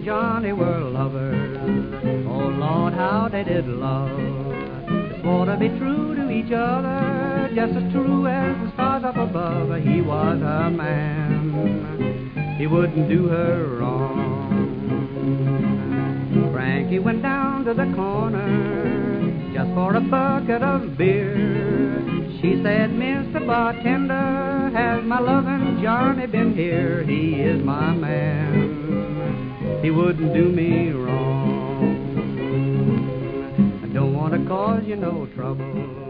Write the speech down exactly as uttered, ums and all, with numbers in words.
Johnny were lovers. Oh Lord, how they did love. They swore to be true to each other, just as true as the stars up above. He was her man, he wouldn't do her wrong. Frankie went down to the corner just for a bucket of beer. She said, Mister Bartender, has my lovin' Johnny been here? He is my man, he wouldn't do me wrong. I don't want to cause you no trouble,